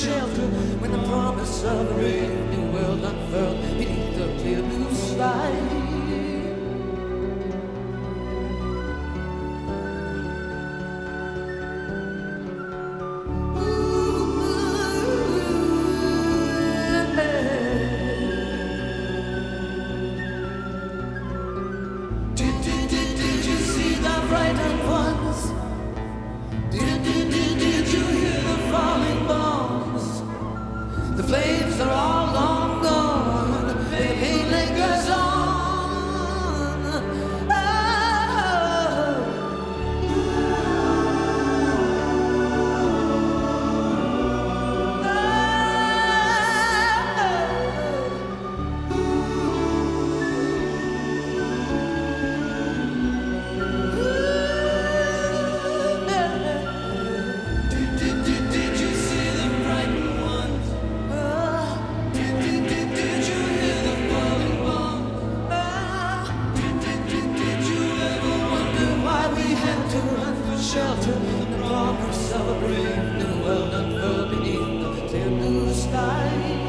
shelter when the promise of a brave new world unfurled beneath the clear blue sky. Did you see the frightened ones? Did you hear the falling bombs? The flames are all long gone. The pain lingers on. Did you see the frightened ones? Did you hear the falling bombs? Did you ever wonder why we had to run for shelter? The promise of a brave new world unfurled beneath the clear blue sky.